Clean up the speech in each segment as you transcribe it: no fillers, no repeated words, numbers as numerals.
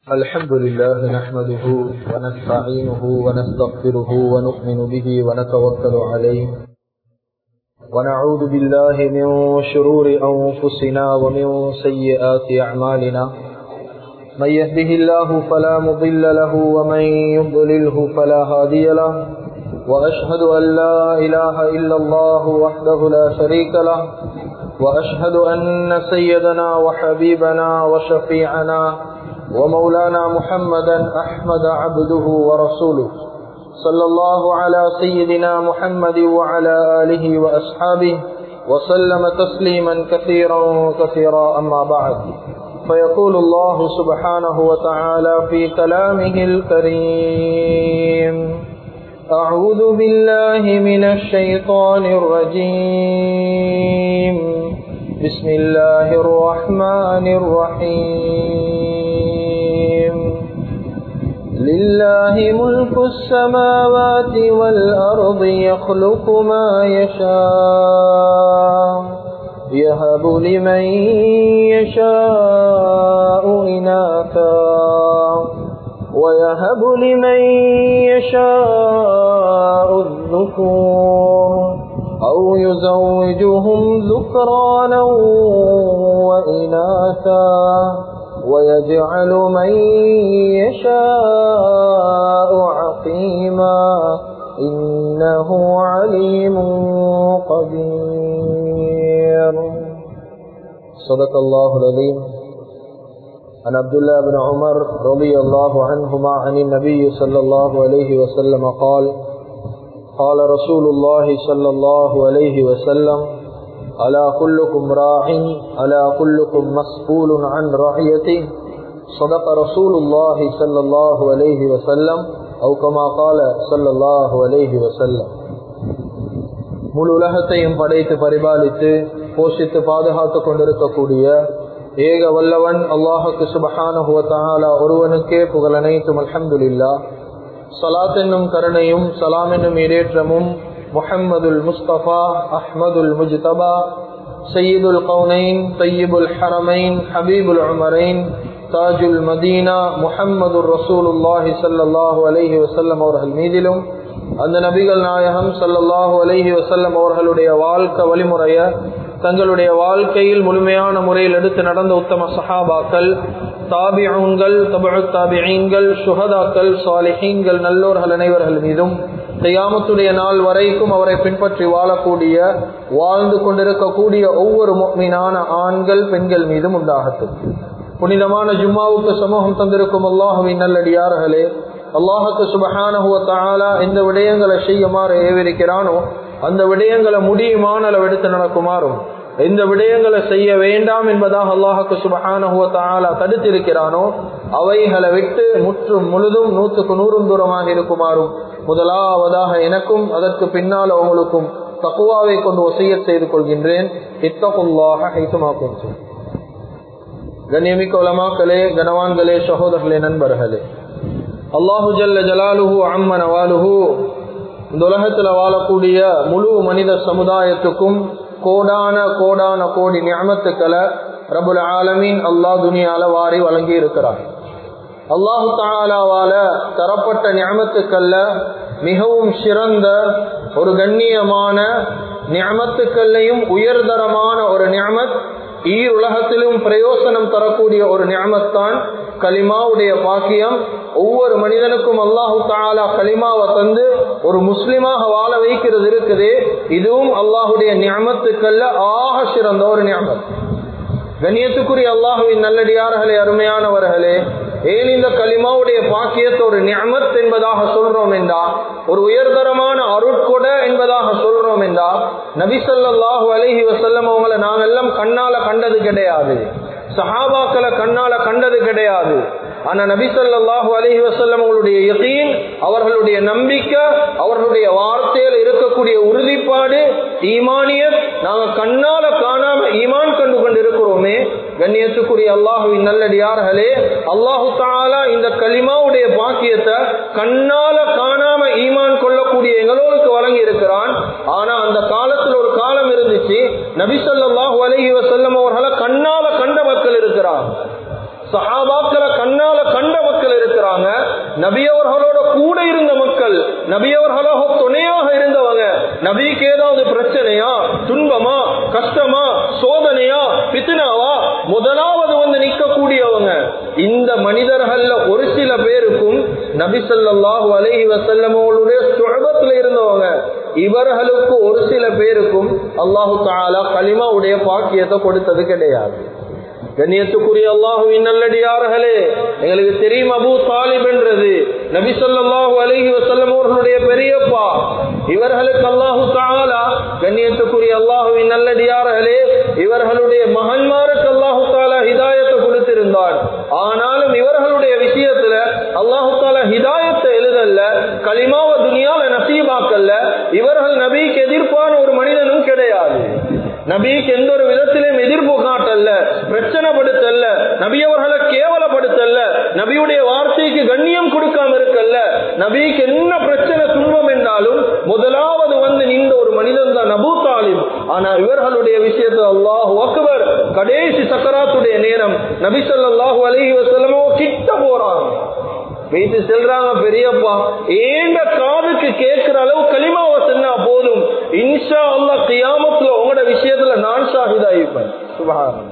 الحمد لله نحمده ونستعينه ونستغفره ونؤمن به ونتوكل عليه ونعوذ بالله من شرور أنفسنا ومن سيئات أعمالنا من يهده الله فلا مضل له ومن يضلله فلا هادي له وأشهد أن لا إله إلا الله وحده لا شريك له وأشهد أن سيدنا وحبيبنا وشفيعنا ومولانا محمدا أحمد عبده ورسوله صلى الله على سيدنا محمد وعلى آله وأصحابه وسلم تسليما كثيرا أما بعد فيقول الله سبحانه وتعالى في كلامه الكريم أعوذ بالله من الشيطان الرجيم بسم الله الرحمن الرحيم لله ملك السماوات والأرض يخلق ما يشاء يهب لمن يشاء إناثا ويهب لمن يشاء الذكور أو يزوجهم ذكرانا وإناثا ويجعل من يشاء عقيما إنه عليم قدير. صدق الله العظيم. عن عبد الله بن عمر رضي الله عنهما عن النبي صلى الله عليه وسلم قال قال رسول الله صلى الله عليه وسلم ألا كلكم راع ألا كلكم مسؤول عن رعيته صدق رسول الله صلى الله عليه وسلم أو كما قال صلى الله عليه وسلم. முழு உலகத்தையும் படைத்து பரிபாலித்து போஷித்து பாதுகாத்து கொண்டிருக்கக்கூடிய ஏக வல்லவன் அல்லாஹுக்கு சுப்ஹானஹு வ தஆலா ஒருவனுக்கே புகழ் அனைத்தும். அல்ஹம்துலில்லாஹ். ஸலாத் என்னும் கருணையும் சலாம் என்னும் இடேற்றமும் முஹம்மதுல் முஸ்தபா அஹ்மதுல் முஜ்தபா சய்யிதுல் கௌனைன் தய்யிபுல் ஹரமைன் ஹபீபுல் உமரைன் தாஜுல் மதீனா முஹம்மதுர் ரசூலுல்லாஹி ஸல்லல்லாஹு அலைஹி வஸல்லம் அவர்கள் மீதிலும் அந்த நபிகள் நாயகம் ஸல்லல்லாஹு அலைஹி வஸல்லம் அவர்களுடைய வாழ்க்கை வழிமுறைய தங்களுடைய வாழ்க்கையில் முழுமையான முறையில் எடுத்து நடந்த உத்தம சஹாபாக்கள், தாபிஊன்கள், தபஉத் தாபிஈன்கள், ஷுஹதாக்கள், சாலிஹீன்கள், நல்லோர்கள் அனைவர்கள் மீதும் கியாமத்துடைய நாள் வரைக்கும் அவரை பின்பற்றி வாழக்கூடிய வாழ்ந்து கொண்டிருக்கக்கூடிய ஒவ்வொரு முஃமினான ஆண்கள் பெண்கள் மீதும் உண்டாகட்டும். புனிதமான ஜும்மாவுக்கு சமூகம் தந்திருக்கும் அல்லாஹுவின் நல்லடியார்களே, அல்லாஹுக்கு சுப்ஹானஹு வ தஆலா எந்த விடயங்களை செய்யுமாறு ஏவிருக்கிறானோ அந்த விடயங்களை முடியுமான அளவு எடுத்து நடக்குமாறும் எந்த விடயங்களை செய்ய வேண்டாம் என்பதாக அல்லாஹுக்கு சுப்ஹானஹு வ தஆலா தடுத்திருக்கிறானோ அவைகளை விட்டு முற்றும் முழுதும் 100க்கு 100 தூரமாக இருக்குமாறும் முதலாவதாக எனக்கும் அதற்கு பின்னால் உங்களுக்கும் தக்வாவை கொண்டு வசியத் செய்து கொள்கின்றேன். இத்தகுல்லாஹ ஹைதுமா குன்தும். கண்ணியமிக்க உலமாக்களே, கனவான்களே, சகோதரர்களே, நண்பர்களே, அல்லாஹு ஜல்ல ஜலாலுஹு அம்ம நவாலுஹு இந்த உலகத்தில் வாழக்கூடிய முழு மனித சமுதாயத்துக்கும் கோடான கோடி நிஅமத்துக்களை ரப்புல் ஆலமீன் அல்லாஹ் துனியால வாரி வழங்கி இருக்கிறார். அல்லாஹு தஆலாவால தரப்பட்ட நிஅமத்துக்கள்ல மிகவும் சிறந்த ஒரு கண்ணியமான நிஅமத்துக்கள்லையும் உயர்தரமான ஒரு நிஅமத், உலகத்திலும் பிரயோசனம் தரக்கூடிய ஒரு நிஅமத்தான் கலிமாவுடைய பாக்கியம். ஒவ்வொரு மனிதனுக்கும் அல்லாஹு தஆலா கலிமாவை தந்து ஒரு முஸ்லிமாக வாழ வைக்கிறது இருக்குது. இதுவும் அல்லாஹுடைய நிஅமத்துக்கள்ல ஆக சிறந்த ஒரு நிஅமத். கண்ணியத்துக்குரிய அல்லாஹுவின் நல்லடியார்களே, அருமையானவர்களே, ஏன் இந்த கலிமாவுடைய பாக்கியத்தை ஒரு நிஅமத் என்பதாக சொல்றோம் என்றா, ஒரு உயர்தரமான அருட்கொடை என்பதாக சொல்றோம் என்றா, நபி ஸல்லல்லாஹு அலைஹி வஸல்லம் அவங்களை நாங்கெல்லாம் கண்ணால கண்டது கிடையாது, சஹாபாக்களை கண்ணால கண்டது கிடையாது. ஆனா நபி ஸல்லல்லாஹு அலைஹி வஸல்லம் அவங்களுடைய யகீன், அவர்களுடைய நம்பிக்கை, அவர்களுடைய வார்த்தையில் இருக்கக்கூடிய உறுதிப்பாடு, ஈமானியத் நாங்க கண்ணால காணாம ஈமான் கண்டு கொண்டிருக்கிறோமே. கண்ணியத்துக்குரிய அல்லாஹுவின் நல்லடியார்களே, அல்லாஹு தஆலா இந்த கலிமாவுடைய பாக்கியத்தை கண்ணால காணாம ஈமான் கொள்ளக்கூடிய எங்களோருக்கு வழங்கி இருக்கிறான். ஆனா அந்த காலத்தில் ஒரு காலம் இருந்துச்சு, நபி ஸல்லல்லாஹு அலைஹி வஸல்லம் அவர்களை கண்ணால கண்ட மக்கள் இருக்கிறார். சஹாபாக்களை கண்ணால கண்ட நபியவர்களோட கூட இருந்த மக்கள், நபியவர்களோட துணையாக இருந்தவங்க, நபிக்கு ஏதாவது பிரச்சனையா, துன்பமா, கஷ்டமா, சோதனையா, பித்னாவா, முதலாவது வந்து நிற்கக்கூடியவங்க. இந்த மனிதர்கள்ல ஒரு சில பேருக்கும் நபி ஸல்லல்லாஹு அலைஹி வஸல்லமோட சுஹபத்துல இருந்தவங்க, இவர்களுக்கு ஒரு சில பேருக்கும் அல்லாஹு தஆலா கலிமாவுடைய பாக்கியத்தை கொடுத்தது கிடையாது. கண்ணியத்துக்குரிய அல்லாஹ்வின் நல்லடியார்களே, எங்களுக்கு தெரியும் அபூ தாலிப் என்றது நபி ஸல்லல்லாஹு அலைஹி வஸல்லம் அவர்களுடைய பெரியப்பா. இவர்களுக்கு அல்லாஹு தஆலா, கண்ணியத்துக்குரிய அல்லாஹ்வின் நல்லடியார்களே, இவர்களுடைய மகன்மாருக்கு அல்லாஹு தஆலா ஹிதாயத்தை கொடுத்திருந்தார். ஆனாலும் இவர்களுடைய விஷயத்துல அல்லாஹு தஆலா ஹிதாயத்தை எழுதல்ல, கலிமாவை துனியால நசீபாக்கல்ல. இவர்கள் நபிக்கு எதிர்ப்பான ஒரு மனிதனும் கிடையாது, நபிக்கு எந்த ஒரு விதத்திலும் எதிர்ப்பு காட்டல்ல, பிரச்சனைப்படுத்தல்ல, நபியவர்களை கேவலப்படுத்தல்ல, நபியுடைய வார்த்தைக்கு கண்ணியம் கொடுக்காம இருக்கல்ல. நபிக்கு என்ன பிரச்சனை துன்பம் என்றாலும் முதலாவது வந்து நின்ற ஒரு மனிதன் தான் அபூ தாலிப். ஆனா இவர்களுடைய விஷயத்தை அல்லாஹு அக்பர், கடைசி சக்கராத்துடைய நேரம் நபி ஸல்லல்லாஹு அலைஹி வஸல்லம் கிட்ட போறாங்க, பேசி செல்றாங்க, பெரியப்பா ஏண்ட காதுக்கு கேட்கிற அளவு கலிமாவை சொன்னா போதும், இன்ஷா அல்லாஹ் கியாமத்துல உங்களோட விஷயத்துல நான் ஷாஹிதாயிருப்பேன். சுப்ஹானல்லாஹ்.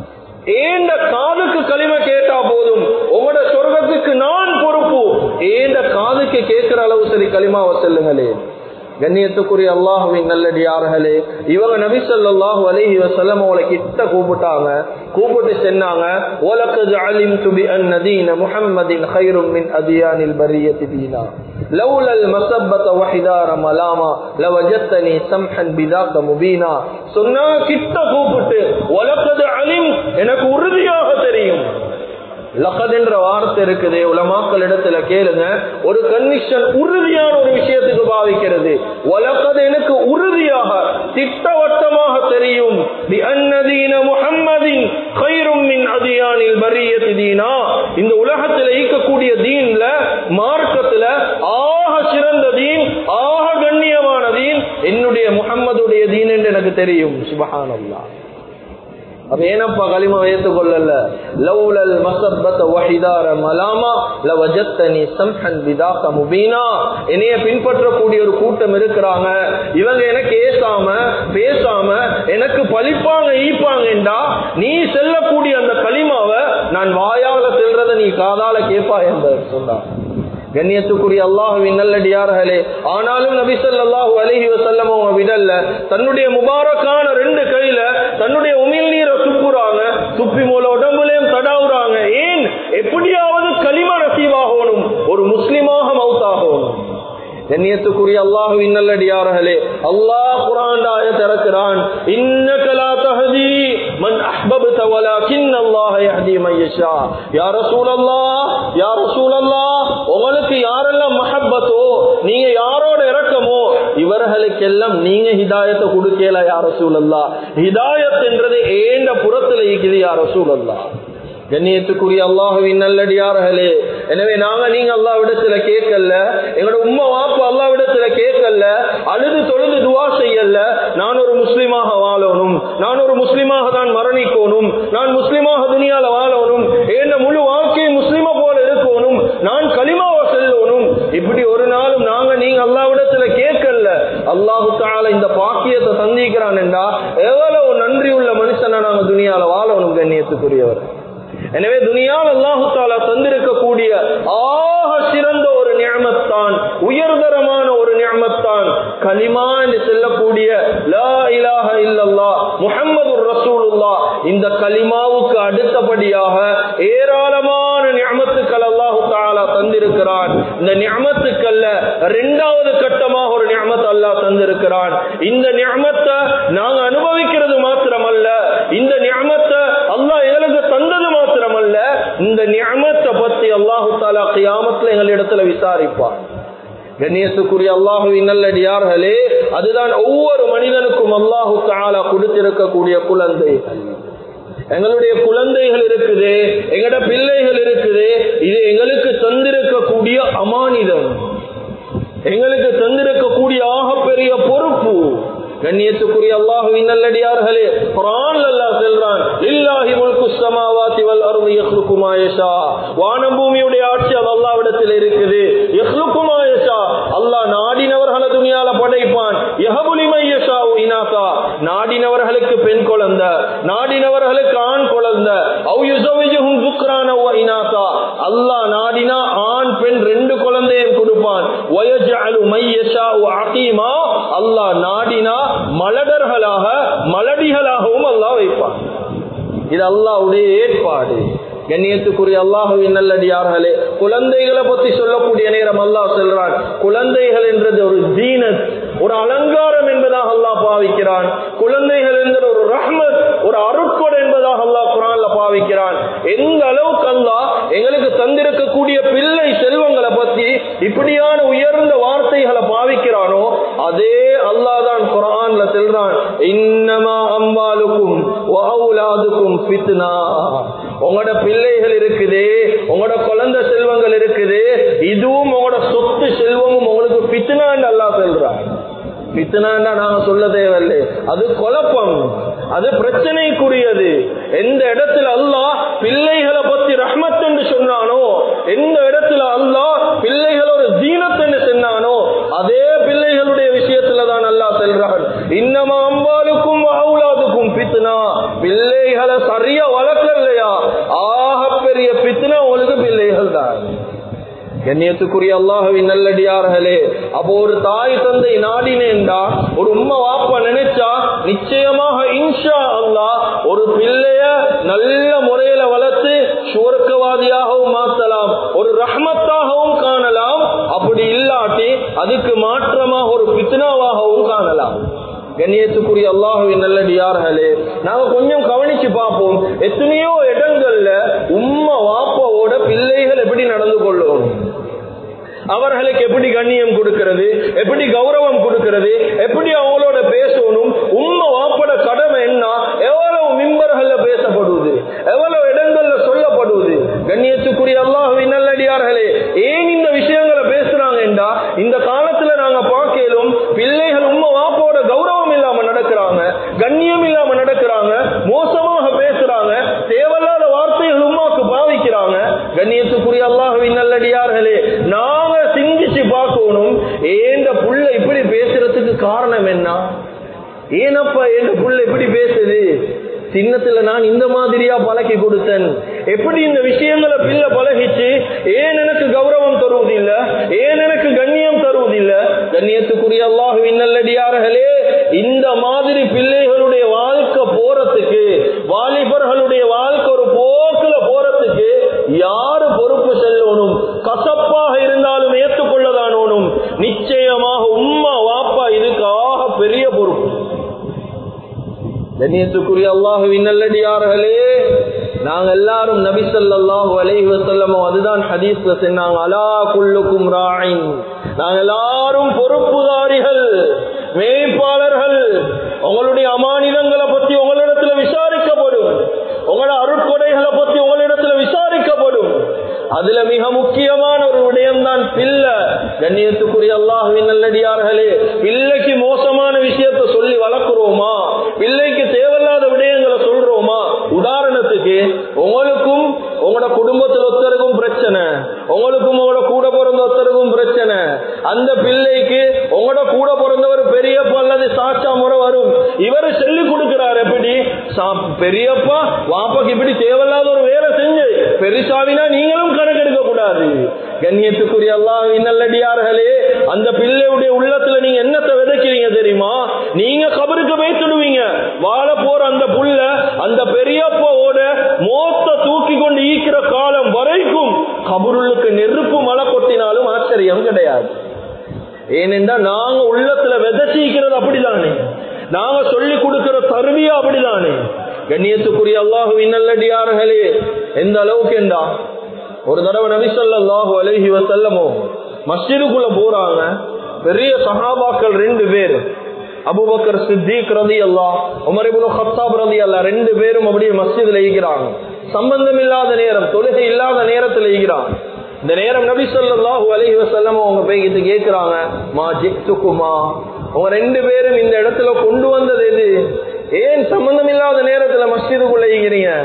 ஏண்ட காதுக்கு கலிமா கேட்டா போதும், உங்களோட சொர்க்கத்துக்கு நான் பொறுப்பு. ஏண்ட காதுக்கு கேட்கிற அளவு சரி கலிமாவை சொல்லுங்களே. கண்ணியத்துக்குரிய அல்லாஹ்வின் நல்லடியார்களே, இவங்க நபி ஸல்லல்லாஹு அலைஹி வஸல்லம் அவளை கிட்ட கூப்பிட்டாங்க. கூப்பிட்டு சொன்னாங்க, வலகத் அலிம்து பிஅன்ன தீன முஹம்மதின் கைரும் மின் அதியானில் பரியத்தி தீனா லௌலல் மஸப்பத வஹிதார மலாமா லவஜத்தனி சம்ஹன் பிதாக முபீனா. சொன்னா கிட்ட கூப்பிட்டு, வலகத் அலிம், எனக்கு உறுதியாக தெரியும். லகத் என்ற வார்த்தை இருக்குது, உலமாக்கள் இடத்துல கேளுங்க, ஒரு கன்விக்ஷன், உறுதியான ஒரு விஷயத்துக்கு பாவிக்கிறது. வலகத், எனக்கு உறுதியாக திட்டவட்டமாக தெரியும், பிஅன்ன தீன முஹம்மதின் கைரும் மின் அதியானில் பரியத்தி தீனா, இந்த உலகத்தில் இருக்கக்கூடிய தீன்ல, மார்க்கத்துல ஆக சிறந்த தீன், ஆக கண்ணியமான தீன் என்னுடைய முஹம்மதுடைய தீன் என்று எனக்கு தெரியும். சுப்ஹானல்லாஹ். அப்ப ஏனப்பா கலிமா ஏற்றுக்கொள்ளல? லௌலல் மஸப்பத வஹிதார மலாமா லவஜத்தனி சம்ஹன் பிதாக முபீனா. என்னைய பின்பற்றக்கூடிய ஒரு கூட்டம் இருக்கிறாங்க, இவங்க எனக்கு பேசாம எனக்கு பழிப்பாங்க, ஈப்பாங்கண்டா, நீ செல்லக்கூடிய அந்த கலிமாவை நான் வாயால செல்றத நீ காதால கேட்பா என்பது சொன்னார். கண்ணியத்துக்குரிய அல்லாஹ்வின் நல்லடியார்களே, ஆனாலும் நபி ஸல்லல்லாஹு அலைஹி வஸல்லம் அவங்க விடல்ல, தன்னுடைய முபாரக்கான 2 கையில தன்னுடைய உமிழ் நீரை துப்புறாங்க, துப்பி மூல உடம்புலையும் தடாவுறாங்க. ஏன்? எப்படியாவது கலிமா நசீவாகணும், ஒரு முஸ்லிமாக மௌத்தாகணும். கண்ணியத்துக்குரிய அல்லாஹ்வின் நல்லடியார்களே, அல்லாஹ் குர்ஆன் ஆயத் இறக்குறான், இன்னக லா தஹதி மன் அஹ்பப்த வலக்கின் அல்லாஹ் யஹ்தி மன் யஷா. யா ரசூலல்லாஹ், யா ரசூலல்லாஹ், உங்களுக்கு யாரெல்லாம் மஹப்பத்தோ, நீங்க யாரோட இரக்கமோ, இவர்களுக்கெல்லாம் நீங்க ஹிதாயத்தை கொடுக்கல யா ரசூலல்லாஹ். ஹிதாயத் என்றது ஏண்ட புறத்துல இருக்குது யா ரசூலல்லாஹ். கண்ணியத்துக்குரிய அல்லாஹ்வின் நல்லடியார்களே, எனவே நீங்க அல்லாஹ்விடத்துல கேட்கல, எங்களோட உம்மா வாப்பா அல்லாஹ்விடத்துல கேட்கல, அழுது தொழுது துஆ செய்யல, நான் ஒரு முஸ்லிமாக வாழணும், நான் ஒரு முஸ்லிமாக தான் மரணிக்கணும், நான் முஸ்லிமாக துனியால வாழணும், ஏன் முழு வாழ்க்கை முஸ்லிமா போல இருக்கணும், நான் கலிமாவை செல்லணும். இப்படி ஒரு நாளும் நீங்க அல்லாஹ்விடத்துல கேட்கல. அல்லாஹு தஆலா இந்த பாக்கியத்தை சந்திக்கிறான் என்றா எவ்வளவு நன்றி உள்ள மனுஷனா நாங்க துனியால வாழணும். கண்ணியத்துக்குரியவர், எனவே துனியால் அல்லாஹு தஆலா தந்திருக்கக்கூடிய ஆக சிறந்த ஒரு நிஅமத்தான், உயர்தரமான ஒரு நிஅமத்தான் கலிமா என்று சொல்லக்கூடிய லா இலாஹ இல்லல்லாஹ் முஹம்மதுர் ரசூலுல்லாஹ். இந்த கலிமாவுக்கு அடுத்தபடியாக ஏராளமான நிஅமத்துக்கள் அல்லாஹு தஆலா தந்திருக்கிறான். இந்த நிஅமத்துக்கல்ல 2வது கட்டமாக ஒரு நிஅமத் அல்லாஹ் தந்திருக்கிறான். இந்த நிஅமத்தை நாங்க அனுபவிக்கிறது மாத்திரமல்ல, இந்த நிஅமத்தை அல்லாஹ் எங்களுக்கு தந்தது மாத்திரமல்ல, இந்த நிஅமத்தை பத்தி அல்லாஹு தஆலா கியாமத்துல எங்களிடத்துல விசாரிப்பார். கண்ணியத்துக்குரிய அல்லாஹ்வின் நல்லடியார்களே, அதுதான் ஒவ்வொரு மனிதனுக்கும் அல்லாஹு தஆலா கொடுத்திருக்கக்கூடிய குழந்தைகள். எங்களுடைய குழந்தைகள் இருக்குது, எங்கட பிள்ளைகள் இருக்குது, இது எங்களுக்கு தந்திருக்கக்கூடிய அமானிதம், எங்களுக்கு தந்திருக்கக்கூடிய ஆகப்பெரிய பொறுப்பு. கண்ணியத்துக்குரிய அல்லாஹ்வின் நல்லடியார்களே, குர்ஆன்ல அல்லாஹ் சொல்றான், லில்லாஹி முல்கு ஸமாவாதி வல் அர்தி யக்லுகு மா யஷா. வானம் பூமியுடைய ஆட்சி அது அல்லாஹ்விடத்தில் இருக்குது. யஹ்லுகு மா யஷா, அல்லாஹ் நாடினவர்களை துனியால படைப்பான். யஹபு லிமன் யஷாஉ இனாஸா, நாடினவர்களுக்கு பெண் குழந்தை, நாடினவர்களுக்கு ஆண் குழந்தை. அவ் யுஸவ்விஜுஹும் ذுக்ரான வ இனாஸா, அல்லாஹ் நாடினா ஆண் பெண் ரெண்டு குழந்தையும் கொடுப்பான். வயஜஅலு மை யஷாஉ அகீமா, அல்லாஹ் நாடினா மலடர்களாக மலடிகளாகவும் அல்லாஹ் வைப்பான். இது அல்லாஹ்வுடைய ஏற்பாடு. கண்ணியத்துக்குரிய அல்லாஹ்வின் நல்லடியார்களே, குழந்தைகளை பத்தி சொல்லக்கூடிய நேரம் அல்லாஹ் சொல்றான், குழந்தைகள் என்றது ஒரு ஜீனத், ஒரு அலங்காரம் என்பதாக அல்லாஹ் பாவிக்கிறான். குழந்தைகள் என்கிற ஒரு ரஹ்மத், ஒரு அருட்கொடை என்பதாக அல்லாஹ் குர்ஆன்ல பாவிக்கிறான். எந்த அளவுக்கு அல்லாஹ் எங்களுக்கு தந்திருக்கக்கூடிய பிள்ளை செல்வங்களை பத்தி இப்படியான உயர்ந்த வார்த்தைகளை பாவிக்கிறானோ, அதே அல்லாஹ் தான் குர்ஆன்ல சொல்றான், இன்னமா அம்வாலுக்கும் வ அவுலாதுக்கும் ஃபித்னா. உங்களோட பிள்ளைகள் இருக்குது, உங்களோட குழந்தை செல்வங்கள் இருக்குது, இதுவும் உங்களோட சொத்து செல்வமும் உங்களுக்கு ஃபித்னான்னு அல்லாஹ் சொல்றான். ஃபித்னான்னா நாங்க சொல்ல தேவையில்லை, அது குழப்பம், அது பிரச்சனைக்குரியது. எந்த இடத்துல அல்லாஹ் பிள்ளைகளை பத்தி ரஹ்மத் என்று சொன்னானோ, எந்த இடத்துல அல்லாஹ் பிள்ளைகளோட ஜீனத் என்று சொன்னானோ, அதே பிள்ளைகளுடைய விஷயத்துல தான் அல்லாஹ் சொல்றான், இன்னமா அம்வாலுக்கும் வ அவுலாதுக்கும் ஃபித்னா. பிள்ளைகளை சரியா வளர்க்கலையா, ஆக பெரிய ஃபித்னா உங்களுக்கு பிள்ளைகள் தான். கண்ணியத்துக்குரிய அல்லாஹ்வின் நல்லடியார்களே, அப்போ ஒரு தாய் தந்தை நாடினேண்டா, ஒரு உம்மா வாப்பா நினைச்சா நிச்சயமாக இன்ஷா அல்லாஹ் ஒரு பிள்ளைய நல்ல முறையில வளர்த்து சுவர்க்கவாதியாகவும் மாற்றலாம், ஒரு ரஹ்மத்தாகவும் காணலாம். அப்படி இல்லாட்டி அதுக்கு மாற்றமாக ஒரு ஃபித்னாவாகவும் காணலாம். கண்ணியத்துக்குரிய அல்லாஹ்வின் நல்லடியார்களே, நாங்க கொஞ்சம் கவனிச்சு பார்ப்போம். எத்தனையோ இடங்கள்ல உம்மா வாப்பாவோட பிள்ளைகள் எப்படி நடந்து கொள்ளும், அவர்களுக்கு எப்படி கண்ணியம் கொடுக்கிறது, எப்படி கௌரவம் கொடுக்கிறது, எப்படி அவங்களோட பேசணும், உம்மா வாப்பட கடமை என்ன, எவ்வளவு மிம்பர்கள்ல பேசப்படுவது, எவ்வளவு இடங்கள்ல சொல்லப்படுவது. கண்ணியத்துக்குரிய அல்லாஹ்வின் நல்லடியார்களே, ஏன் இந்த விஷயங்களை பேசுறாங்க என்றா, இந்த காலத்துல நாங்க பார்க்கலும் பிள்ளைகள் உம்மா வாப்போட கௌரவம் இல்லாம நடக்கிறாங்க, கண்ணியம் இல்லாம நடக்கிறாங்க, மோசமாக பேசுறாங்க, தேவையில்லாத வார்த்தைகள் உம்மாக்கு பாவிக்கிறாங்க. கண்ணியத்துக்குரிய அல்லாஹ்வின் நல்லடியார்களே, நாங்க சிந்திச்சு பார்க்கணும், ஏண்ட புள்ள இப்படி பேசுறதுக்கு காரணம் என்ன, ஏனப்பா என் புள்ள இப்படி பேசுது, சின்னத்துல நான் இந்த மாதிரியா பழக்கி கொடுத்தேன், எப்படி இந்த விஷயங்களை பிள்ளை பழகிச்சு, ஏன் எனக்கு கௌரவம் தருவதில்ல, ஏன் எனக்கு கண்ணியம் தருவதில்ல. கண்ணியத்துக்குரிய அல்லாஹ்வின் நல்லடியார்களே, இந்த மாதிரி பிள்ளைகளுடைய வாழ்க்கை போறதுக்கு, வாலிபர்களுடைய வாழ்க்கை ஒரு போக்குல போறதுக்கு யாரு பொறுப்பு செல்லணும்? கசப்பாக இருந்தாலும் ஏற்றுக்கொள்ளதானோனும் நிச்சயமாக உம்மா வாப்பா இதுக்காக பெரிய பொறுப்பு. கண்ணியத்துக்குரிய அல்லாஹ்வின் நல்லடியார்களே, நாங்க எல்லாரும் நபி ஸல்லல்லாஹு அலைஹி வஸல்லம் அதுதான் ஹதீஸ்ல சொன்னாங்க, அலா குல்லுக்கும் ராயின், நாங்க எல்லாரும் பொறுப்புதாரிகள், மேய்ப்பாளர்கள். உங்களுடைய அமானிதங்களை பத்தி உங்களிடத்துல விசாரிக்கப்படும், உங்களோட அருட்கொடைகளை பத்தி உங்களிடத்துல விசாரிக்கப்படும். அதுல மிக முக்கியமான ஒரு விடயம் தான் பிள்ளை. கண்ணியத்துக்குரிய அல்லாஹ்வின் நல்லடியார்களே, பிள்ளைக்கு மோசமான விஷயத்தை சொல்லி வளர்க்கிறோமா, பிள்ளைக்கு தேவையில்லாத விடயங்களை சொல்றோமா? உதாரணத்துக்கு உங்களுக்கும் உங்களோட குடும்பத்தில் ஒருத்தருக்கும் பிரச்சனை, உங்களுக்கும் உங்களோட கூட பிறந்த ஒருத்தருக்கும் பிரச்சனை, அந்த பிள்ளைக்கு உங்களோட கூட பிறந்தவர் பெரியப்பா அல்லது சாச்சா முறை வரும், இவரு சொல்லி கொடுக்கிறார், எப்படி பெரியப்பா வாப்பாக்கு இப்படி தேவையில்லாத ஒரு வேலை செஞ்சு பெருசாவினா நீங்களும் கணக்கெடுக்க கூடாது. கண்ணியத்துக்குரிய அல்லாஹ்வின் நல்லடியார்களே, அந்த பிள்ளையுடைய உள்ளத்துல நீங்க என்னத்தை விதைக்கிறீங்க தெரியுமா? நீங்க கபருக்கு வைத்துடுவீங்க, வாழ போற அந்த புள்ள அந்த பெரியப்பாவோட மோத்த தூக்கி கொண்டு ஈக்கிற காலம் வரைக்கும் கபருளுக்கு நெருப்பு மழை கொட்டினாலும் ஆச்சரியம் கிடையாது. ஏனென்றா நாங்க உள்ளத்துல விதைச்சிக்கிறது அப்படிதானே, நாங்க சொல்லி கொடுக்கிற தருவியா அப்படிதானே. கண்ணியத்துக்குரிய அல்லாஹ்வின் நல்லடியார்களே, எந்த அளவுக்கு என்றா, ஒரு தடவை நபி ஸல்லல்லாஹு அலைஹி வஸல்லம் மஸ்ஜிதுக்குள்ள போறாங்க. பெரிய சஹாபாக்கள் ரெண்டு பேர், அபூபக்கர் சித்திக் ரலியல்லாஹு, உமர் இப்னு கத்தாப் ரலியல்லாஹு, ரெண்டு பேரும் அப்படியே மஸ்ஜிதுல ஈகிறாங்க. சம்பந்தம் இல்லாத நேரம், தொழுகை இல்லாத நேரத்தில் ஈகிறாங்க. இந்த நேரம் நபி ஸல்லல்லாஹு அலைஹி வஸல்லம் அவங்க போய்கிட்டு கேட்கிறாங்க, மா ஜித்துக்குமா, உங்க ரெண்டு பேரும் இந்த இடத்துல கொண்டு வந்தது எது? ஏன் சம்பந்தம் இல்லாத நேரத்துல மஸ்ஜிதுக்குள்ள ஈகிறீங்க?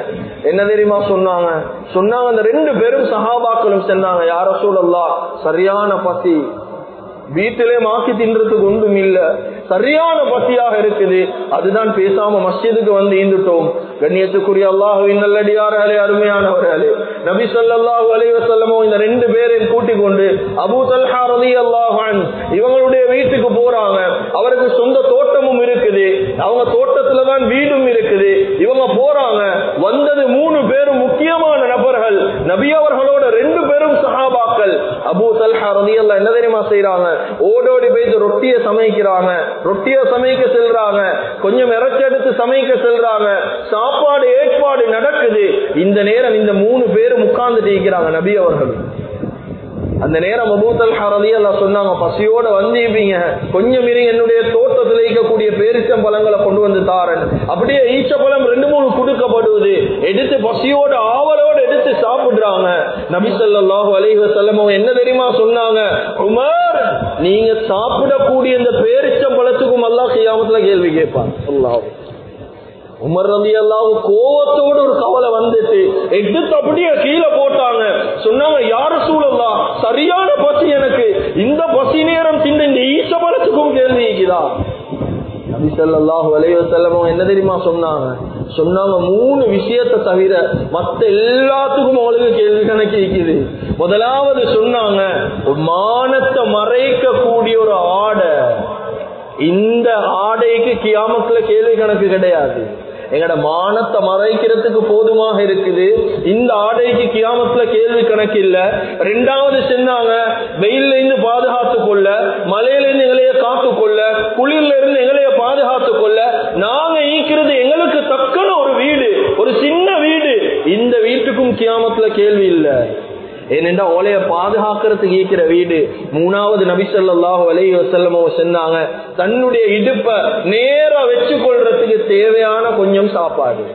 என்ன தெரியுமா சொன்னாங்க அந்த 2 பேரும் சஹாபாக்களும் சொன்னாங்க, யா ரசூலல்லாஹ், சரியான பசி, வீட்டிலே மாக்கி தின்றதுக்கு ஒன்றும் இல்ல, சரியான பசியாக இருக்குது, அதுதான் பேசாம மஸ்ஜிதுக்கு வந்து ஈந்துட்டோம். கண்ணியத்துக்குரிய அல்லாஹ்வின் நல்லடியார்களே, அருமையானவர்களே, நபி ஸல்லல்லாஹு அலைஹி வஸல்லம் இந்த 2 பேரையும் கூட்டிக் கொண்டு அபூ தல்ஹா ரலியல்லாஹு அன்ஹு இவங்களுடைய வீட்டுக்கு போறாங்க. அவருக்கு சொந்த தோட்டமும் இருக்குது, அவங்க தோட்டத்துலதான் வீடும் இருக்குது. இவங்க போறாங்க. வந்தது 3 பேரும் முக்கியமான நபர்கள், நபி அவர்களோட 2 பேரும் சஹாபாக்கள். அபூ தல்ஹா ரலியல்லாஹு என்ன தெரியுமா செய்யறாங்க, ஓடோடி போய் ரொட்டியை சமைக்கிறாங்க, ரொட்டியை சமைக்க செல்றாங்க, கொஞ்சம் இறைச்செடுத்து சமைக்க செல்றாங்க, சாப்பாடு ஏற்பாடு நடக்குது. இந்த நேரம் இந்த 3 பேரும் உட்கார்ந்துட்டு இருக்கிறாங்க நபி அவர்கள். அந்த நேரம் அபூ தல்ஹா ரலியல்லாஹு சொன்னாங்க, பசியோட வந்தீங்க, கொஞ்சம் இருங்க, என்னுடைய தோட்டத்தில் இருக்கக்கூடிய பேரிச்சம்பழங்களை கொண்டு வந்து தாரன். அப்படியே ஈச்சப்பழம் 2-3 கொடுக்கப்படுவது, எடுத்து பசியோட ஆவலோடு எடுத்து சாப்பிடுறாங்க. நபி ஸல்லல்லாஹு அலைஹி வஸல்லம் என்ன தெரியுமா சொன்னாங்க, உமர், நீங்க சாப்பிடக்கூடிய இந்த பேரிச்சம்பழத்துக்கும் அல்லாஹ் கியாமத்துல கேள்வி கேட்பான். அல்லாஹ் உமர் ரலியல்லாஹு கோவத்தோடு ஒரு கவலை வந்துட்டு எடுத்து அப்படியே கீழே போட்டாங்க. சொன்னாங்க, யா ரசூலல்லாஹ், சரியான பசி எனக்கு, இந்த பசி நேரம் தின்ற இந்த ஈச்சபலத்துக்கும் கேள்வி இருக்குதா? நபி ஸல்லல்லாஹு அலைஹி வஸல்லம் என்ன தெரியுமா சொன்னாங்க 3 விஷயத்தை தவிர மத்த எல்லாத்துக்கும் உங்களுக்கு கேள்வி கணக்கு இருக்குது. முதலாவது சொன்னாங்க, மானத்தை மறைக்க கூடிய ஒரு ஆடை, இந்த ஆடைக்கு கியாமத்துல கேள்வி கணக்கு கிடையாது. எங்கட மானத்தை மறைக்கிறதுக்கு போதுமாக இருக்குது, இந்த ஆடைக்கு கியாமத்துல கேள்வி கணக்கு இல்ல. 2வது சொன்னாங்க, வெயில்ல இருந்து பாதுகாத்து கொள்ள, மழையில இருந்து எங்களைய காத்து கொள்ள, குளிர்ல இருந்து எங்களைய பாதுகாத்து கொள்ள நாங்க ஈக்கிறது எங்களுக்கு தக்கன ஒரு வீடு, ஒரு சின்ன வீடு, இந்த வீட்டுக்கும் கியாமத்துல கேள்வி இல்ல. ஏனென்றா ஓலைய பாதுகாக்கிறதுக்கு ஈக்கிற வீடு. 3வது நபி ஸல்லல்லாஹு அலைஹி வஸல்லம் சொன்னாங்க, தன்னுடைய இடுப்பை நேரா வச்சு கொள்றதுக்கு தேவையான கொஞ்சம் சாப்பாடு.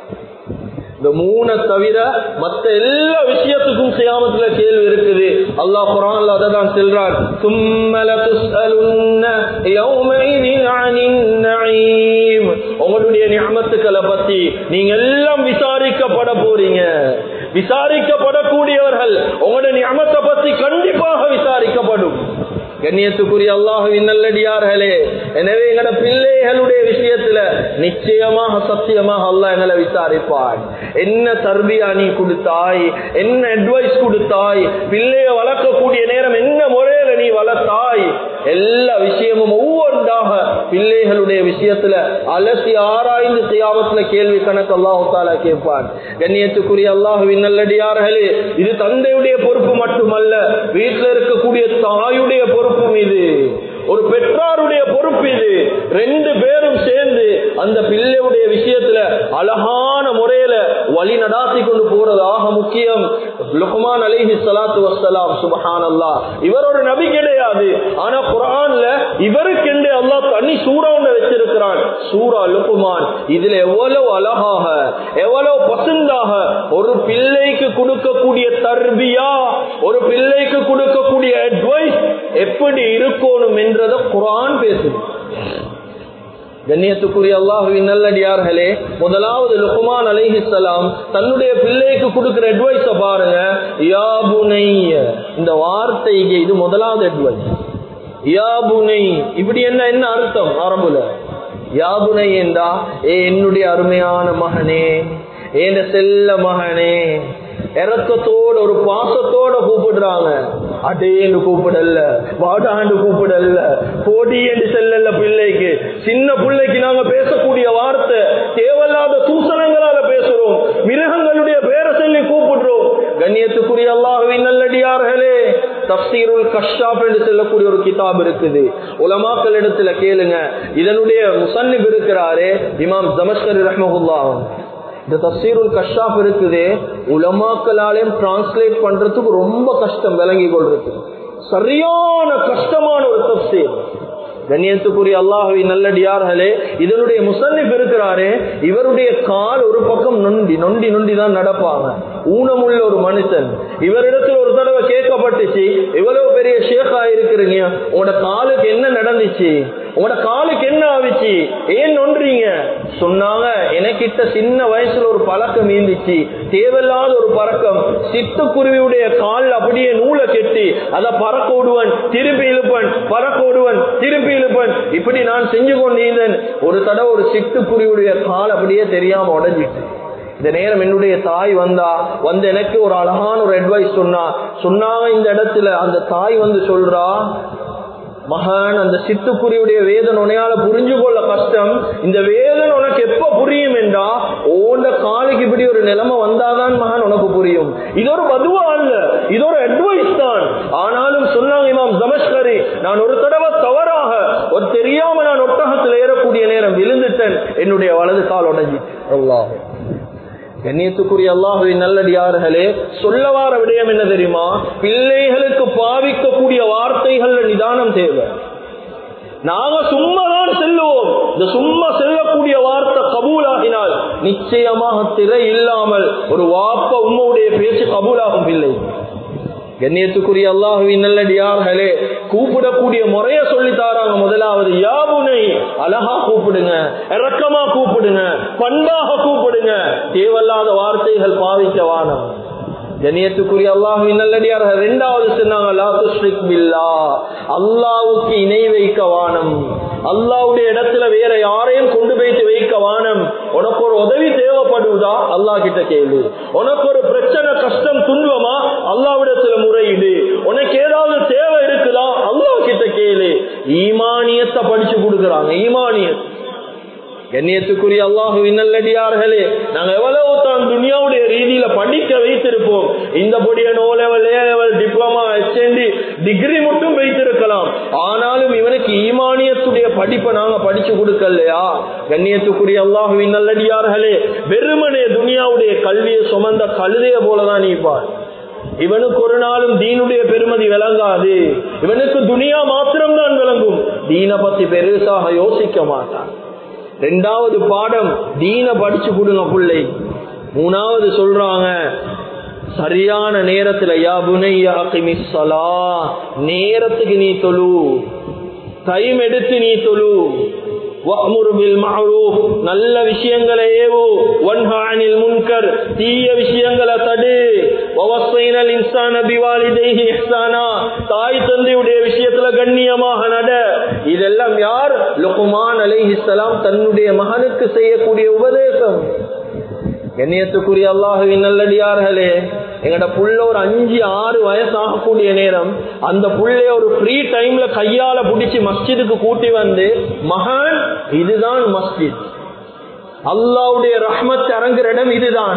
இந்த 3 தவிர மத்த எல்லா விஷயத்துக்கும் கியாமத்துல கேள்வி இருக்குது. அல்லாஹ் குர்ஆன்ல அதான் சொல்றான், சும்ம லதுஸ்அலுன்ன யௌமைதின் அனின் நஈம். உங்களுடைய நிஅமத்துக்களை பத்தி நீங்க எல்லாம் விசாரிக்கப்பட போறீங்க. விசாரிக்கப்படக்கூடியவர்கள் உங்களுடைய நிஅமத்தை பத்தி கண்டிப்பாக விசாரிக்கப்படும். கண்ணியத்துக்குரிய அல்லாஹ்வின் நல்லடியார்களே, எனவே எங்கட பிள்ளைகளுடைய விஷயத்துல நிச்சயமாக சத்தியமாக அல்லாஹ் எங்களை விசாரிப்பான். என்ன தர்பியா நீ கொடுத்தாய், என்ன அட்வைஸ் கொடுத்தாய், பிள்ளைய வளர்க்கக்கூடிய நேரம் என்ன முறையில நீ வளர்த்தாய், எல்லா விஷயமும் ஒவ்வொன்றாக பிள்ளைகளுடைய விஷயத்துல அலசி ஆராய்ந்து கியாமத்துல கேள்வி கணக்கு அல்லாஹ் தஆலா கேட்பான். கண்ணியத்துக்குரிய அல்லாஹ்வின் நல்லடியார்களே, இது தந்தையுடைய பொறுப்பு மட்டுமல்ல, வீட்டில் இருக்கக்கூடிய தாயுடைய பொறுப்பு இது, ஒரு பெற்றாருடைய பொறுப்பு இது. 2 பேரும் சேர்ந்து அந்த பிள்ளையுடைய விஷயத்துல அழகான முறையில வழி நடாத்தி கொண்டு போறதாக முக்கியம். லுக்மான் அலைஹி ஸலாத்து வஸ்ஸலாம், சுப்ஹானல்லாஹ், இவர் ஒரு நபி கிடையாது, ஆனா குர்ஆன்ல இவருக்கென்று அல்லாஹ் தனி சூரா ஒன்று வச்சிருக்கிறான், சூரா லுக்மான். இதுல எவ்வளவு அழகாக, எவ்வளவு பசந்தாக ஒரு பிள்ளைக்கு கொடுக்கக்கூடிய தர்பியா, ஒரு பிள்ளைக்கு கொடுக்கக்கூடிய அட்வைஸ் எப்படி இருக்கணும் என்றதை குர்ஆன் பேசுது. கண்ணியத்துக்குரிய அல்லாஹ்வின் நல்லடியார்களே, முதலாவது லுக்மான் அலைஹிஸ்ஸலாம் தன்னுடைய பிள்ளைக்கு கொடுக்கிற அட்வைஸ பாருங்க. யா புனைய, இந்த வார்த்தைக்கு இது முதலாவது அட்வைஸ். யா புனை, இப்படி என்ன அர்த்தம் அரபுல? யா புனை என்றா, என்னுடைய அருமையான மகனே, என் செல்ல மகனே, இறக்கத்தோட ஒரு பாசத்தோட கூப்பிடுறாங்க. அடேன்னு கூப்பிடல, வாடாண்டு கூப்பிடல, போடி என்று செல்லல. பிள்ளைக்கு, சின்ன பிள்ளைக்கு நாங்க பேசக்கூடிய வார்த்தை தேவையில்லாத தூசணங்களால பேசுறோம், மிருகங்களுடைய பேரை சொல்லி கூப்பிடுறோம். கண்ணியத்துக்குரிய அல்லாஹ்வின் நல்லடியார்களே, தஃப்சீருல் கஷ்ஷாப் என்று சொல்லக்கூடிய ஒரு கிதாப் இருக்குது, உலமாக்கள் இடத்துல கேளுங்க. இதனுடைய முஸன்னிப் இருக்கிறாரே இமாம் தமஸ்கரி ரஹ்மஹுல்லாஹ். இந்த தஃப்சீருல் கஷ்ஷாப் இருக்குது, உலமாக்களாலே டிரான்ஸ்லேட் பண்றதுக்கு ரொம்ப கஷ்டம், விளங்கி கொள்றது சரியான கஷ்டமான ஒரு தஃப்சீர். கண்ணியத்துக்குரிய அல்லாஹ்வின் நல்லடியார்களே, இதனுடைய முஸன்னிப் இருக்கிறாரே, இவருடைய கால் ஒரு பக்கம் நொண்டி நொண்டி நொண்டி தான் நடப்பாங்க, ஊனமுள்ள ஒரு மனுஷன். இவரிடத்துல ஒரு தடவை கேட்கப்பட்டுச்சு, இவ்வளவு பெரிய ஷேக்கா இருக்கிறீங்க, உங்களோட காலுக்கு என்ன நடந்துச்சு? உங்களோட காலுக்கு என்ன ஆவிச்சு, ஏன் நொன்றீங்க? சொன்னாங்க, எனக்கிட்ட சின்ன வயசுல ஒரு பழக்கம் இருந்துச்சு, தேவையில்லாத ஒரு பழக்கம். சிட்டுக்குருவியுடைய கால் அப்படியே நூலை கெட்டி அதை பறக்க விடுவன், திருப்பி இழுப்பன், பறக்க விடுவன், திருப்பி இழுப்பன். இப்படி நான் செஞ்சு கொண்டிருந்தேன். ஒரு தடவை ஒரு சிட்டுக்குருவியுடைய கால் அப்படியே தெரியாம உடைஞ்சிட்டு. இந்த நேரம் என்னுடைய தாய் வந்து எனக்கு ஒரு அழகான ஒரு அட்வைஸ் சொன்னாங்க. இந்த இடத்துல அந்த தாய் சொல்றா, மகன், அந்த சிட்டுக்குருவியுடைய வேதனை உனையால புரிஞ்சு கொள்ள கஷ்டம். இந்த வேதனை உனக்கு எப்ப புரியும் என்றா, ஓண்ட காலுக்கு இப்படி ஒரு நிலைமை வந்தாதான் மகன் உனக்கு புரியும். இது ஒரு பதுவா அல்ல, இது ஒரு அட்வைஸ் தான். ஆனாலும் சொன்னாங்க இமாம் தமஸ்கரி, நான் ஒரு தடவை தவறாக ஒரு தெரியாம நான் ஒட்டகத்தில் ஏறக்கூடிய நேரம் விழுந்துட்டேன், என்னுடைய வலது கால் உடைஞ்சி. அல்லாஹ் கண்ணியத்துக்குரிய அல்லாஹுவின் நல்லடியார்களே, சொல்ல வார விடயம் என்ன தெரியுமா? பிள்ளைகளுக்கு பாவிக்கக்கூடிய வார்த்தைகள் நிதானம் தேவை. நாங்க சும்மாதான் செல்லுவோம். இந்த சும்மா செல்லக்கூடிய வார்த்தை கபூலாகினால் நிச்சயமாக திரை இல்லாமல் ஒரு வாப்ப உம்முடைய பேச்சு கபூலாகும். பிள்ளை கண்ணியத்துக்குரிய அல்லாஹுவின் நல்லடியார்களே, கூப்பிடக்கூடிய முறைய சொல்லி தாராங்க. முதலாவது யாபுனை, அழகா கூப்பிடுங்க, இரக்கமா கூப்பிடுங்க, பண்பாக கூப்பிடுங்க, தேவையில்லாத வார்த்தைகள் பாவிக்க வானம். கண்ணியத்துக்குரிய அல்லாஹுவின் நல்லடியார்கள் இரண்டாவது சொன்னாங்க, லா துஷ்ரிக் பில்லாஹ், அல்லாஹ்வுக்கு இணை வைக்க வானம். அல்லாஹ்வுடைய இடத்துல வேற யாரையும் கொண்டு போய்த்து வைக்க வானம். உனக்கு ஒரு உதவி தேவைப்படுவதா, அல்லாஹ் கிட்ட கேளு. உனக்கு ஒரு பிரச்சனை, கஷ்டம், துன்பமா, அல்லாஹ்விடத்துல முறையிடு. உனக்கு ஏதாவது தேவை இருக்குதா, அல்லாஹ் கிட்ட கேளு. ஈமானியத்தை படிச்சு கொடுக்கறாங்க. ஈமானியத் கண்ணியத்துக்குரிய அல்லாஹுவின் நல்லடியார்களே, நாங்க எவ்வளவு தான் துனியாவுடைய ரீதியில படிக்க வைத்திருப்போம். இந்த பொடிய O level, A level, diploma, HND degree மட்டும் வைத்திருக்கலாம். ஆனாலும் இவனுக்கு ஈமானியத்துடைய படிப்பை நாங்க படிச்சு கொடுக்கலையா? கண்ணியத்துக்குரிய அல்லாஹுவின் நல்லடியார்களே, வெறுமனே துனியாவுடைய கல்வியை சுமந்த கழுதைய போலதான் நீப்பார். இவனுக்கு ஒரு நாளும் தீனுடைய பெருமதி விளங்காது. இவனுக்கு துனியா மாத்திரம்தான் விளங்கும், தீன பத்தி பெருசாக யோசிக்க மாட்டான். ரெண்டாவது பாடம், தீன படிச்சு கொடுங்க பிள்ளை. மூணாவது சொல்றாங்க, சரியான நேரத்துல, யா புனையா அகிமிஸ் ஸலாஹ், நேரத்துக்கு நீ தொழு, டைம் எடுத்து நீ தொழு. வஅமுர் பில் மஅரூஃப், நல்ல விஷயங்களை ஏவு. வன்ஹா அனில் முன்கர், தீய விஷயங்களை தடு. வவஸைனல் இன்சான பிவாலிதைஹி இஹ்சானா, தாய் தந்தையுடைய விஷயத்துல கண்ணியமாக நட. இதெல்லாம் யார்? லுக்மான் அலைஹிஸ்ஸலாம் தன்னுடைய மகனுக்கு செய்யக்கூடிய உபதேசம். கண்ணியத்துக்குரிய அல்லாஹுவின் நல்லடியார்களே, எங்கட புள்ள ஒரு 5-6 வயசு ஆகக்கூடிய நேரம், அந்த புள்ளைய ஒரு ஃப்ரீ டைம்ல கையால பிடிச்சி மஸ்ஜிதுக்கு கூட்டி வந்து, மகன், இதுதான் மஸ்ஜித், அல்லாஹ்வுடைய ரஹ்மத் இறங்குற இடம் இதுதான்,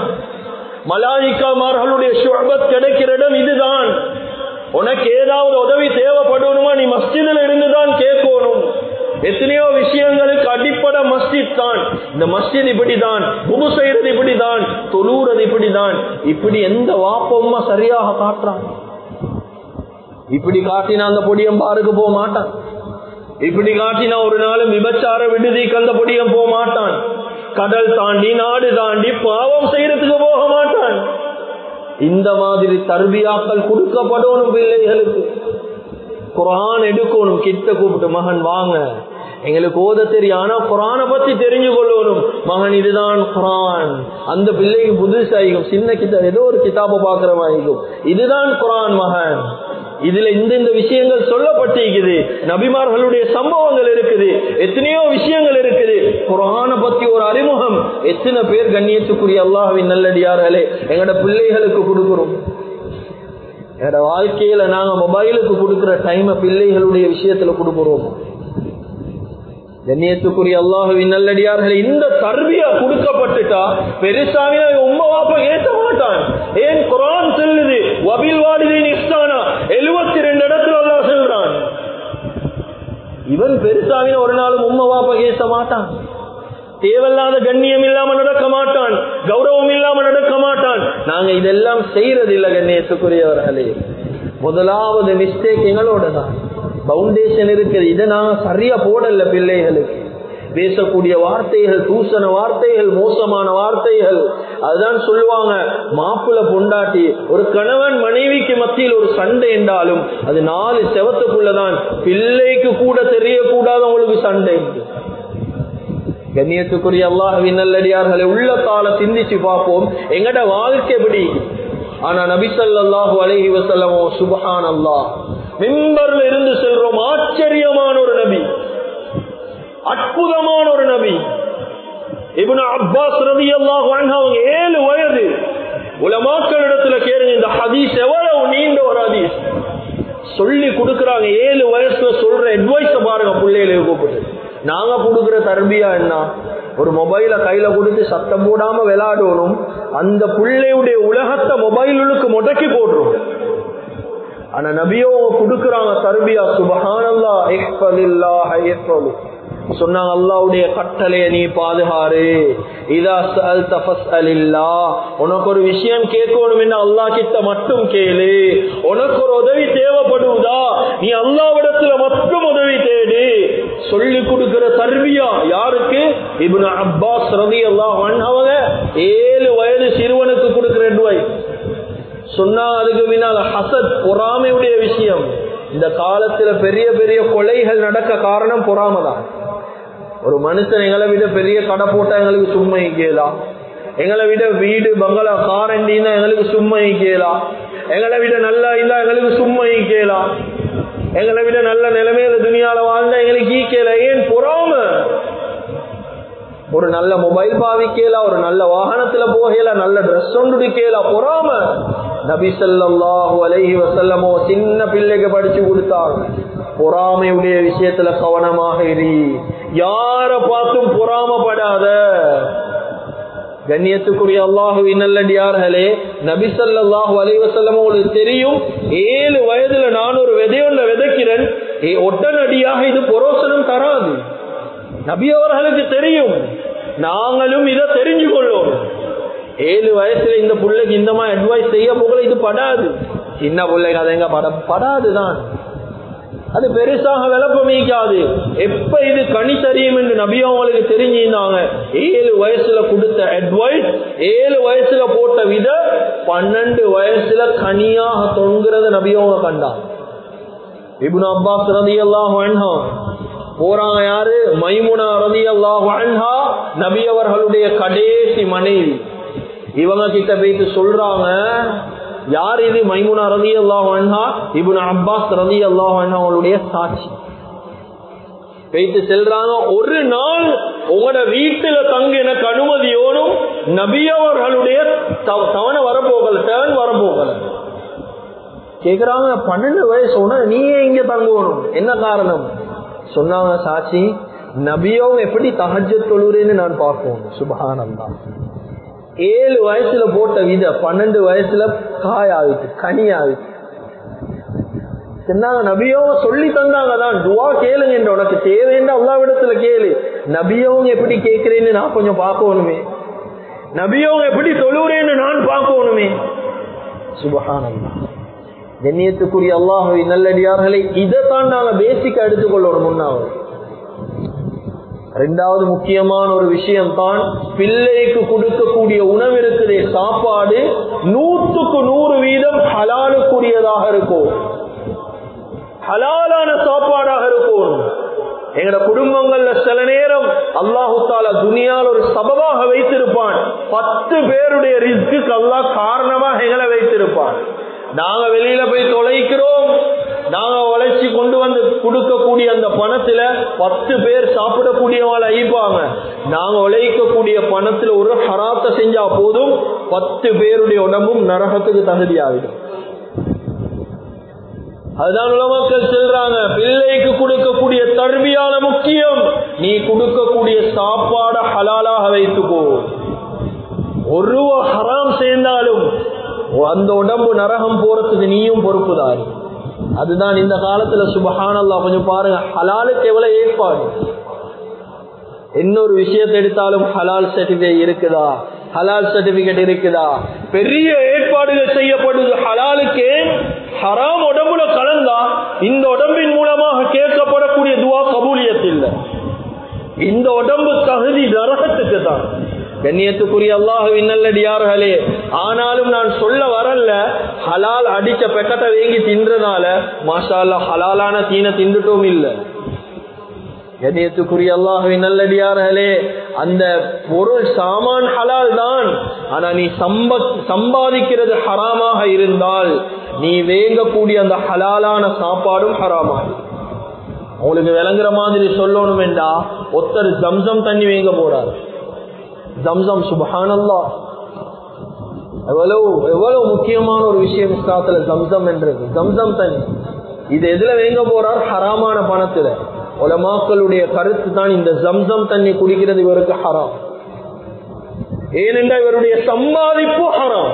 மலாயிக்காமார்களுடைய ஷுஅபத் கிடைக்கிற இடம் இதுதான். உனக்கு ஏதாவது உதவி தேவைப்படணுமா, நீ மஸ்ஜிதில் இருந்துதான் கேட்கணும். எத்தனையோ விஷயங்களுக்கு அடிப்படை மஸ்ஜித் தான். இந்த மஸ்ஜித் இப்படிதான், புது செய்யறது இப்படிதான், தொழுறது இப்படிதான். இப்படி எந்த வாப்பம்மா சரியாக காட்டுறான்? இப்படி காட்டினா அந்த பொடியம் பாருக்கு போக மாட்டான். இப்படி காட்டினா ஒரு நாளும் விபச்சார விடுதிக்கு அந்த பொடியம் போக மாட்டான். கடல் தாண்டி, நாடு தாண்டி பாவம் செய்யறதுக்கு போக மாட்டான். இந்த மாதிரி தர்பியாக்கள் கொடுக்கப்படணும் பிள்ளைகளுக்கு. குர்ஆன் எடுக்கணும், கிட்ட கூப்பிட்டு, மகன் வாங்க, எங்களுக்கு ஓத தெரியும், ஆனா குர்ஆனை பத்தி தெரிஞ்சு கொள்ளணும். மகன், இதுதான் குர்ஆன். அந்த பிள்ளைக்கு புதுசாகும், சின்ன கிதாப், ஏதோ ஒரு கிதாபை பாக்குற மாதிரி, இதுதான் குர்ஆன் மகன், இதுல இந்த விஷயங்கள் சொல்லப்பட்டிருக்குது, நபிமார்களுடைய சம்பவங்கள் இருக்குது, எத்தனையோ விஷயங்கள் இருக்குது. குர்ஆனை பத்தி ஒரு அறிமுகம் எத்தனை பேர் கண்ணியத்துக்குரிய அல்லாஹ்வின் நல்லடியார்களே எங்கட பிள்ளைகளுக்கு கொடுக்கிறோம்? என்னோட வாழ்க்கையில நாங்க மொபைலுக்கு கொடுக்கிற டைம் பிள்ளைகளுடைய விஷயத்துல கொடுக்கிறோம்? கண்ணியத்துக்குரிய அல்லாஹ்வின் நல்லடியார்களே, இந்த தர்பியா கொடுக்கப்பட்டுட்டா பெருசாவினா உம்மா வாப்பா ஏற்ற மாட்டான். ஏன்? குர்ஆன் சொல்லுது, வபில் வாலிதைனி இஹ்சானா, 72 இடத்துல அல்லாஹ் சொல்றான். இவன் பெருசாவினா ஒரு நாளும் உம்மா வாப்பா ஏற்ற மாட்டான். தேவையில்லாத கண்ணியம் இல்லாம நடக்க மாட்டான், கௌரவம் இல்லாம நடக்க மாட்டான். நாங்க இதெல்லாம் செய்யறது இல்ல கண்ணியத்துக்குரியவர்களே. முதலாவது மிஸ்டேக் எங்களோட தான். பவுண்டேஷன் இருக்குது, இதை நாங்க சரியா போடல பிள்ளைகளுக்கு. பேசக்கூடிய வார்த்தைகள் தூசண வார்த்தைகள், மோசமான வார்த்தைகள். அதுதான் சொல்லுவாங்க, மாப்பிள்ளை பொண்டாட்டி ஒரு கணவன் மனைவிக்கு மத்தியில் ஒரு சண்டை என்றாலும் அது 4 செவத்துக்குள்ளதான். பிள்ளைக்கு கூட தெரியக்கூடாது உங்களுக்கு சண்டை. கண்ணியத்துக்குரிய அல்லாஹ்வின் நல்லடியார்களை உள்ளத்தால சிந்திச்சு பார்ப்போம், எங்கட வாழ்க்கை எப்படி. ஆனா நபி ஸல்லல்லாஹு அலைஹி வஸல்லம் சுப்ஹானல்லாஹ் மிம்பர்ல இருந்து சொல்றோம், ஆச்சரியமான ஒரு நபி, அற்புதமான ஒரு நபி. இப்னு அப்பாஸ் ரலியல்லாஹு அன்ஹு அவங்க 7 வயது. உலமாக்களிடத்துல கேளுங்க, இந்த ஹதீஸ் எவ்வளவு நீண்ட ஒரு ஹதீஸ் சொல்லி கொடுக்கறாங்க. 7 வயசுல சொல்ற அட்வைஸ பாருங்க. பிள்ளைகளுக்கு கூப்பிட்டு நாங்க கொடுக்கிற தர்பியா என்ன? ஒரு மொபைல கையில கொடுத்து சத்தம் போடாம விளையாடணும். அந்த பிள்ளையுடைய உலகத்தை மொபைலுக்கு முடக்கி போடுறோம். ஆனா நபியோ கொடுக்கறாங்க தர்பியா. சுப்ஹானல்லாஹ், இஹ்ஃபலில்லாஹ் யஹ்ஃபலு. சொன்னாங்க, அல்லாஹ்வுடைய கட்டளைய நீ பாதுகாரு. இதா சஅல்த ஃபஸ்அலில்லாஹ். உனக்கு ஒரு விஷயம் கேட்கணும் என்ன, அல்லாஹ் கிட்ட மட்டும் கேளு. உனக்கு ஒரு உதவி தேவைப்படுவதா, நீ அல்லாஹ்விடத்துல மட்டும் உதவி தேடு. சொல்லி கொடுக்கிற தர்பியா யாருக்கு? இப்னு அப்பாஸ் ரலியல்லாஹு அன்ஹு அவங்க 7 வயது சிறுவனுக்கு கொடுக்கிற அட்வைஸ். சொன்னா அதுக்கு பின்னால ஹசத், பொறாமையுடைய விஷயம். இந்த காலத்துல பெரிய பெரிய கொலைகள் நடக்க காரணம் பொறாமை தான். ஒரு மனுஷன் எங்களை விட பெரிய கடை போட்டா எங்களுக்கு சும்மா கேளா, எங்களை விட வீடு பங்களா காரண்டின்னா எங்களுக்கு சும்மா கேளா, எங்களை விட நல்லா இருந்தா எங்களுக்கு சும்மா கேளா, எங்களை விட நல்ல நிலைமையில துணியால வாழ்ந்தா எங்களுக்கு ஈக்கல. ஏன் பொறாமை? ஒரு நல்ல மொபைல் பாவிக்கலா, ஒரு நல்ல வாகனத்துல போகல, நல்ல ட்ரெஸ் ஒன்று கேளா, பொறாமை. நபி ஸல்லல்லாஹு அலைஹி வஸல்லம் சின்ன பிள்ளைக்கு படிச்சு கொடுத்தாங்க, பொறாமையுடைய விஷயத்துல கவனமாக இரு, யார பார்த்தும் பொறாமப்படாத. கண்ணியத்துக்குரிய அல்லாஹ்வின் நல்லடியார்களே, நபி ஸல்லல்லாஹு அலைஹி வஸல்லம் உங்களுக்கு தெரியும், 7 வயதுல நான் ஒரு விதையொன்ன விதைக்கிறேன், உடனடியாக இது புரோசனம் தராது. நபி அவர்களுக்கு தெரியும், நாங்களும் இதை தெரிஞ்சு கொள்ளும். 7 வயசுல இந்த பிள்ளைக்கு இந்த மாதிரி அட்வைஸ் செய்ய போகல, இது படாது. சின்ன பிள்ளைங்க அதை எங்க படாதுதான், அது பெருசாக விளப்பமிக்காது. எப்ப இது கனி தெரியும் என்று நபி அவங்களுக்கு தெரிஞ்சிருந்தாங்க. 7 வயசுல கொடுத்த அட்வைஸ், 7 வயசுல போட்ட வித 12 வயசுல கனியாக தொங்குறத நபி அவங்க கண்டாங்க. இப்னு அப்பாஸ் ரலியல்லாஹு அன்ஹு போறாங்க. யாரு? மைமுனா ரலியல்லாஹு அன்ஹா, நபி அவர்களுடைய கடைசி மனைவி. இவங்க கிட்ட போயிட்டு சொல்றாங்க, யார் இது? மைமுனா ரலியல்லாஹு அன்ஹா இப்னு அப்பாஸ் ரலியல்லாஹு அன்ஹு அவங்களுடைய சாட்சி. போயிட்டு செல்றாங்க, ஒரு நாள் உங்களோட வீட்டுல தங்க எனக்கு அனுமதியோனும். நபி அவர்களுடைய தவணை வரப்போகல, டேர்ன் வரப்போகல. கேக்குறாங்க, 12 வயசு உன நீயே இங்க தங்கணும், என்ன காரணம்? சொன்னாங்க, சாட்சி, நபியும் எப்படி தஹஜ்ஜத் தொழுறேன்னு நான் பார்ப்போம். சுப்ஹானல்லாஹ். 7 வயசுல போட்ட வித 12 வயசுல காயாவிட்டு கனியாவிட்டு. சொன்னாங்க, நபியவங்க சொல்லி தந்தாங்க தான், துவா கேளுங்க என்று, உனக்கு தேவைன்னு அல்லாஹ்விடத்துல கேளு. நபியவங்க எப்படி கேட்கிறேன்னு நான் கொஞ்சம் பார்க்கணுமே, நபியவங்க எப்படி தொழுறேன்னு நான் பார்க்கணுமே. சுப்ஹானல்லாஹ். கண்ணியத்துக்குரிய அல்லாஹ்வின் நல்லடியார்களை, இதைத்தான் நாங்க பேசிக்கா எடுத்துக்கொள்ளணும். முன்னாவது 2வது முக்கியமான ஒரு விஷயம் தான், பிள்ளைக்கு கொடுக்கக்கூடிய உணவு இருக்குதே, சாப்பாடு 100க்கு 100% ஹலாலுக்குரியதாக இருக்கும், ஹலாலான சாப்பாடாக இருக்கும். எங்கட குடும்பங்கள்ல சில நேரம் அல்லாஹு தஆலா துனியால ஒரு சபபாக வைத்திருப்பான். 10 பேருடைய ரிஸ்க்கு அல்லாஹ் காரணமாக எங்களை வைத்திருப்பான். நாங்க வெளியில போய் தொலைக்கிறோம், நாங்க உழைச்சி கொண்டு வந்து கொடுக்கக்கூடிய அந்த பணத்துல 10 பேர் சாப்பிடக்கூடியவங்கள ஐப்பாங்க. நாங்க உழைக்கக்கூடிய பணத்துல ஒரு ஹராத்தை செஞ்சா போதும் 10 பேருடைய உடம்பும் நரகத்துக்கு தகுதியாகிடும். அதுதான் உலமாக்கள் சொல்றாங்க, பிள்ளைக்கு கொடுக்கக்கூடிய தர்பியால முக்கியம், நீ கொடுக்கக்கூடிய சாப்பாட ஹலாலாக வைத்துக்கோ. ஒரு ஹராம் சேர்ந்தாலும் அந்த உடம்பு நரகம் போறதுக்கு நீயும் பொறுப்புதாரி. அதுதான் இந்த காலத்துல சுப்ஹானல்லாஹ். கொஞ்சம் பாருங்க, ஹலாலுக்கு எவ்வளவு ஏற்பாடு. இன்னொரு விஷயத்தை எடுத்தாலும் ஹலால் சர்டிபிகேட் இருக்குதா, ஹலால் சர்டிபிகேட் இருக்குதா, பெரிய ஏற்பாடுகள் செய்யப்படுது ஹலாலுக்கு. ஹராம் உடம்புல கலந்தா இந்த உடம்பின் மூலமாக கேட்கப்படக்கூடிய துவா கபூலியத் இல்லை. இந்த உடம்பு தகுதி நரகத்துக்கு தான். கண்ணியத்துக்குரிய அல்லாஹ்வின் நல்லடியார்களே, ஆனாலும் நான் சொல்ல வரல ஹலால் அடிச்ச பெக்கத்தை வேங்கி தின்றனால மாஷா அல்லாஹ் ஹலாலான தீன தின்றுட்டோம் இல்ல. கண்ணியத்துக்குரிய அல்லாஹ்வின் நல்லடியார்களே, அந்த பொருள் சாமான் ஹலால் தான், ஆனா நீ சம்பாதிக்கிறது ஹராமாக இருந்தால் நீ வேங்கக்கூடிய அந்த ஹலாலான சாப்பாடும் ஹராமாக. உங்களுக்கு விளங்குற மாதிரி சொல்லணும் வேண்டா, ஒருத்தர் ஜம்சம் தண்ணி வேங்க போறாரு. ஜம்சம் சுப்ஹானல்லாஹ், எவ்வளவு முக்கியமான ஒரு விஷயம் இஸ்லாத்துல ஜம்சம் என்றது. ஜம்சம் தண்ணி இது எதுல வேங்க போறார்? ஹராமான பணத்துல. உலமாக்களுடைய கருத்து தான் இந்த ஜம்சம் தண்ணி குடிக்கிறது இவருக்கு ஹராம். ஏனென்றா இவருடைய சம்பாதிப்பு ஹராம்.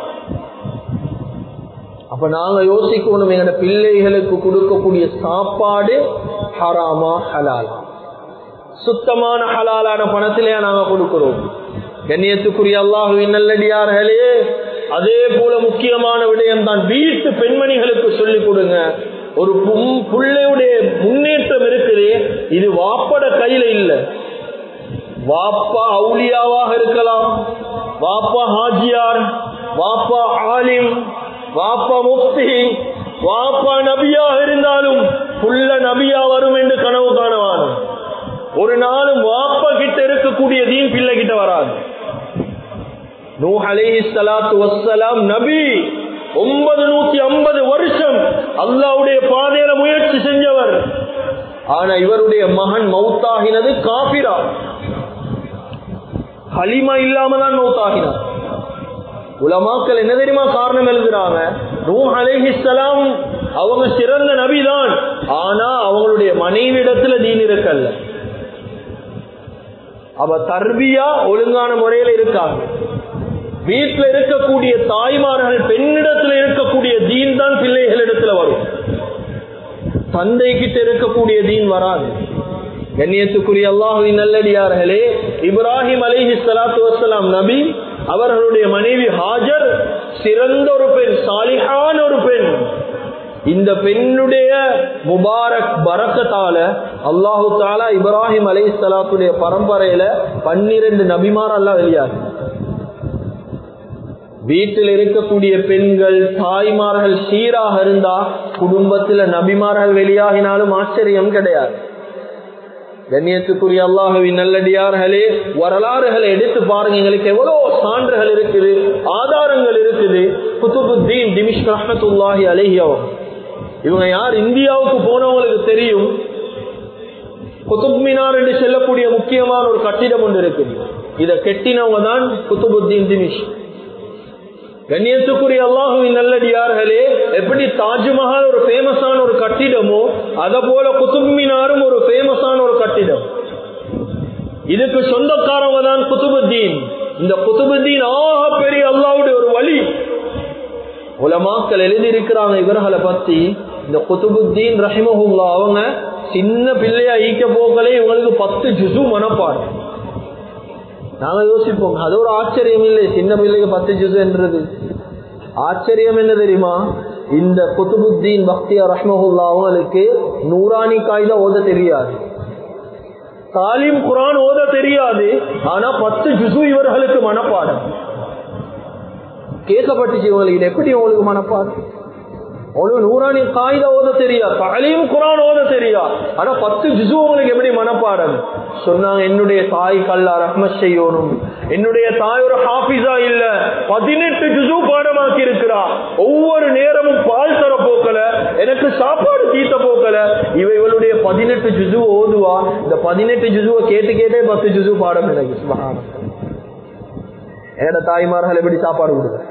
அப்ப நாங்க யோசிக்கணும், எங்க பிள்ளைகளுக்கு கொடுக்கக்கூடிய சாப்பாடு ஹராமா ஹலாலா? சுத்தமான ஹலாலான பணத்திலே நாங்க கொடுக்கிறோம். கண்ணியத்துக்குரிய அல்லாஹ்வின் நல்லடியார்களே, அதே போல முக்கியமான விடயம் தான் வீட்டு பெண்மணிகளுக்கு சொல்லிக் கொடுங்க. ஒரு பிள்ளையுடைய முன்னேற்றம் இருக்குது, இது வாப்பட கையில இல்ல. வாப்பா அவுலியாவாக இருக்கலாம், வாப்பா ஹாஜியார், வாப்பா ஆலிம், வாப்பா முஃப்தி, வாப்பா நபியாக இருந்தாலும் புள்ள நபியா வரும் என்று கனவு காணவான. ஒரு நாளும் வாப்பா கிட்ட இருக்கக்கூடிய தீன் பிள்ளை கிட்ட வராது. நூஹ் அலைஹிஸ்ஸலாத்து வஸ்ஸலாம் நபி, 950 வருஷம் அல்லாஹ்வுடைய பாதையில முயற்சி செஞ்சவர். ஆனா இவருடைய மகன் மௌத்தாகினது காபிரா, ஹலிமா இல்லாம தான் மௌத்தாகினார். உலமாக்கள் என்ன தெரியுமா காரணம் எழுதுறாங்க? நூஹ் அலைஹிஸ்ஸலாம் அவங்க சிறந்த நபிதான், ஆனா அவங்களுடைய மனைவிடத்துல தீன் இருக்கல்ல. அவ தர்பியா ஒழுங்கான முறையில இருக்காங்க. வீட்டுல இருக்கக்கூடிய தாய்மார்கள் பெண்ணிடத்துல இருக்கக்கூடிய தீன் தான் பிள்ளைகளிடத்துல வரும். தந்தை கிட்ட இருக்கக்கூடிய தீன் வராது. கண்ணியத்துக்குரிய அல்லாஹ்வின் நல்லடியார்களே, இப்ராஹிம் அலைஹிஸ்ஸலாத்து வஸ்ஸலாம் நபி, அவர்களுடைய மனைவி ஹாஜர் சிறந்த ஒரு பெண், சாலிஹான ஒரு பெண். இந்த பெண்ணுடைய முபாரக் பரக்கத்தால அல்லாஹு தஆலா இப்ராஹிம் அலைஹிஸ்ஸலாத்துடைய பரம்பரையில 12 நபிமார் அல்லாஹ் வெளியாகி. வீட்டில் இருக்கக்கூடிய பெண்கள் தாய்மார்கள் சீராக இருந்தா குடும்பத்தில் நபிமார்கள் வெளியாகினாலும் ஆச்சரியம் கிடையாது. கண்ணியத்துக்குரிய அல்லாஹ்வின் நல்லடியார்களே, வரலாறுகளை எடுத்து பாருங்க, எங்களுக்கு எவ்வளவு சான்றுகள் இருக்குது, ஆதாரங்கள் இருக்குது. குதுபுத்தீன் திமிஷ்க் ரஹ்மத்துல்லாஹி அலைஹி இவங்க யார்? இந்தியாவுக்கு போனவங்களுக்கு தெரியும். குதுப் மினார் என்று சொல்லக்கூடிய முக்கியமான ஒரு கட்டிடம் ஒன்று இருக்குது. இதை கெட்டினவங்க தான் குதுபுத்தீன் திமிஷ்க். கண்ணியத்துக்குரிய அல்லாஹ்வின் நல்லடியார்களே, எப்படி தாஜ்மஹால் ஒரு ஃபேமஸான ஒரு கட்டிடமோ அத போல குதுப் மினாரும் ஒரு ஃபேமஸான ஒரு கட்டிடம். இதுக்கு சொந்தக்காரவங்க தான் குதுபுத்தீன். இந்த குதுபுத்தீன் ஆக பெரிய அல்லாஹ்வுடைய ஒரு வழி. உலமாக்கள் எழுதி இருக்கிறாங்க இவர்களை பத்தி. இந்த குதுபுத்தீன் ரஹிமஹுல்லாஹ் அவங்க சின்ன பிள்ளையா ஈக்க போக்களே இவங்களுக்கு 10 ஜுஸு மனப்பாடம். நாங்க யோசிப்போம், அது ஒரு ஆச்சரியம் இல்லை, சின்ன பிள்ளைக்கு 10 ஜுஸு என்றது. ஆச்சரியம் என்ன தெரியுமா? இந்த குதுபுத்தீன் பக்தியார் ரஹ்மஹுல்லாஹ் அவங்களுக்கு நூரானி காயிதா ஓத தெரியாது, தாலீம் குர்ஆன் ஓத தெரியாது, ஆனா 10 ஜுஸு இவர்களுக்கு மனப்பாடம். கேட்கப்பட்டுச்சு இவங்களுக்கு, எப்படி உங்களுக்கு மனப்பாடம்? உங்களுக்கு நூரானி காயிதா ஓத தெரியா, தாலீம் குர்ஆன் ஓத தெரியா, ஆனா 10 ஜுஸு உங்களுக்கு எப்படி மனப்பாடம்? சொன்னாங்க, என்னுடைய தாய்க்கு அல்லாஹ் ரஹ்மத் செய்யணும், என்னுடைய தாய் ஒரு ஹாஃபிஸா இல்ல, 18 ஜுஸு பாடமாக்கி இருக்கிறா, ஒவ்வொரு நேரமும் பால் தர போக்கல, எனக்கு சாப்பாடு தீத்த போக்கல, இவளுடைய 18 ஜுஸு ஓதுவா. இந்த 18 ஜுஸுவை கேட்டு கேட்டே 10 ஜுஸு பாடம் எனக்கு. சுப்ஹானல்லாஹ். என்னோட தாய்மார்கள் எப்படி சாப்பாடு கொடுக்க,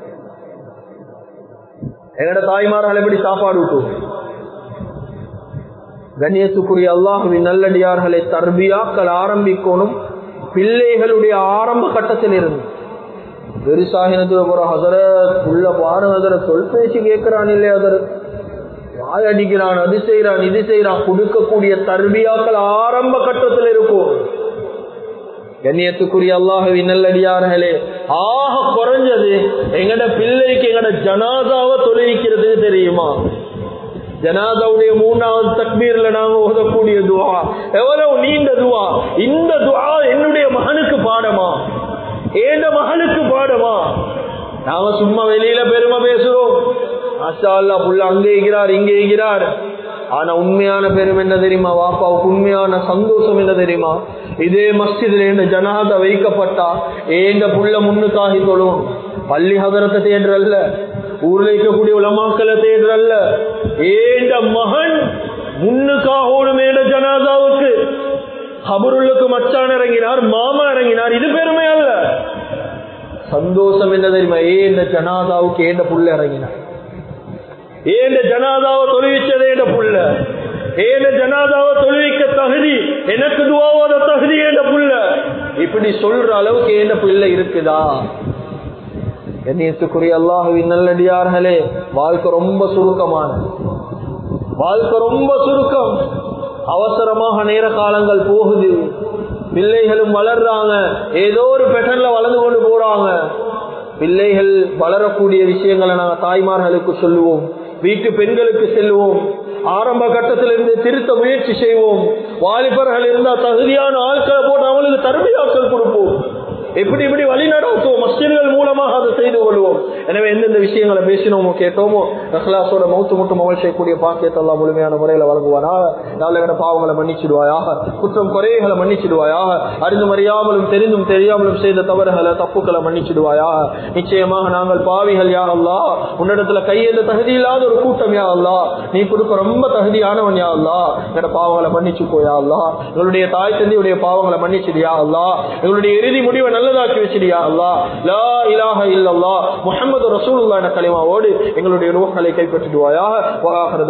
என்னோட தாய்மார்கள் எப்படி சாப்பாடு விட்டுவோம்? கண்ணியத்துக்குரிய அல்லாஹ்வின் நல்லடியார்களை தர்பியாக்கள் ஆரம்பிக்கணும் பிள்ளைகளுடைய ஆரம்ப கட்டத்தில் இருந்து. பெருசாகினது ஒரு ஹஸரத் உள்ள பாரு, ஹஸரத் சொல் பேச்சு கேட்கிறான் இல்லையா, ஹஸரத் வாய் அடிக்கிறான், அது செய்யறான் இது செய்யறான். கொடுக்கக்கூடிய தர்பியாக்கள் ஆரம்ப கட்டத்தில் இருக்கும். கண்ணியத்துக்குரிய அல்லாஹ்வின் நல்லடியார்களே, ஆக குறைஞ்சது எங்கட பிள்ளைக்கு எங்கட ஜனாதாவை தொழுவிக்கிறதுக்கு தெரியுமா? ஜனாதாவுடைய 3வது தக்பீர்ல நாங்க ஓதக்கூடிய துஆ எவ்வளவு நீண்ட துஆ. இந்த துஆ என்னுடைய மகனுக்கு பாடமா, ஏண்ட மகனுக்கு பாடமா? நாம சும்மா வெளியில பெருமை பேசுறோம், மாஷா அல்லாஹ் புள்ள அங்கே இருக்கிறார் இங்கே இருக்கிறார். ஆனா உண்மையான பெருமை என்ன தெரியுமா? வாப்பாவுக்கு உண்மையான சந்தோஷம் என்ன தெரியுமா? இதே மஸ்ஜிதில் இந்த ஜனாதா வைக்கப்பட்டா ஏண்ட புள்ள முன்னுக்காகி தொழும். பள்ளி ஹதரத்தை தேடுறல்ல, ஊர்ல இருக்கக்கூடிய உலமாக்களை தேடுறல்ல, ஏண்ட மகன் முன்னுக்காக மேட ஜனாதாவுக்கு கபருள்ளுக்கு மச்சான் இறங்கினார், மாமா இறங்கினார். இது பெருமை அல்ல. சந்தோஷம் என்ன தெரியுமா? ஏண்ட ஜனாதாவுக்கு ஏண்ட புள்ள இறங்கினார், ஏண்ட ஜனாதாவை தொழுவிச்சதே ஏண்ட புள்ள, ஏண்ட ஜனாதாவை தொழுவிக்க தகுதி, எனக்கு துஆவோட தகுதி ஏண்ட புள்ள. இப்படி சொல்ற அளவுக்கு ஏண்ட பிள்ளை இருக்குதா? கண்ணியத்துக்குரிய அல்லாஹ்வின் நல்லடியார்களே, வாழ்க்கை ரொம்ப சுருக்கமான வாழ்க்கை, ரொம்ப சுருக்கம். அவசரமாக நேர காலங்கள் போகுது, பிள்ளைகளும் வளர்றாங்க, ஏதோ ஒரு பேட்டர்ன்ல வளர்ந்து கொண்டு போறாங்க. பிள்ளைகள் வளரக்கூடிய விஷயங்களை நாங்கள் தாய்மார்களுக்கு சொல்லுவோம், வீட்டு பெண்களுக்கு செல்வோம், ஆரம்ப கட்டத்திலிருந்து திருத்த முயற்சி செய்வோம். வாலிபர்கள் இருந்தால் தகுதியான ஆட்களை போட்டு அவங்களுக்கு தர்பியாக்கள் கொடுப்போம், எப்படி இப்படி வழி நடத்துவோம், மஸ்ஜிதுகள் மூலமாக அதை செய்து கொள்வோம். எனவே எந்தெந்த விஷயங்களை பேசினோமோ கேட்டோமோ இஹ்லாஸோட மௌத்து மட்டும் அமல் செய்யக்கூடிய பாக்கியத்தை அல்லாஹ் முழுமையான முறையில் வழங்குவானாக. நாளை பாவங்களை மன்னிச்சிடுவாயாக, குற்றம் குறைகளை மன்னிச்சிடுவாயாக, அறிந்தும் அறியாமலும் தெரிந்தும் தெரியாமலும் செய்த தவறுகளை தப்புக்களை மன்னிச்சிடுவாயாக. நிச்சயமாக நாங்கள் பாவிகள் யா அல்லாஹ், உன்னிடத்துல கையெழுந்த தகுதி இல்லாத ஒரு கூட்டம் யா அல்லாஹ், நீ கொடுக்க ரொம்ப தகுதியானவன் யா அல்லாஹ். எங்களோட பாவங்களை மன்னிச்சுக்கோ யா அல்லாஹ், எங்களுடைய தாய் தந்தையுடைய பாவங்களை மன்னிச்சிடு யா அல்லாஹ், எங்களுடைய இறுதி முடிவை நல்லதாக்கி வச்சிடியா அல்லாஹ். லா இலாஹ இல்லல்லாஹ் முஹம்மது ரசூலுல்லாஹ் என்ற கலிமாவோடு எங்களுடைய ரூஹ்களை கைப்பற்றிடுவாயாக.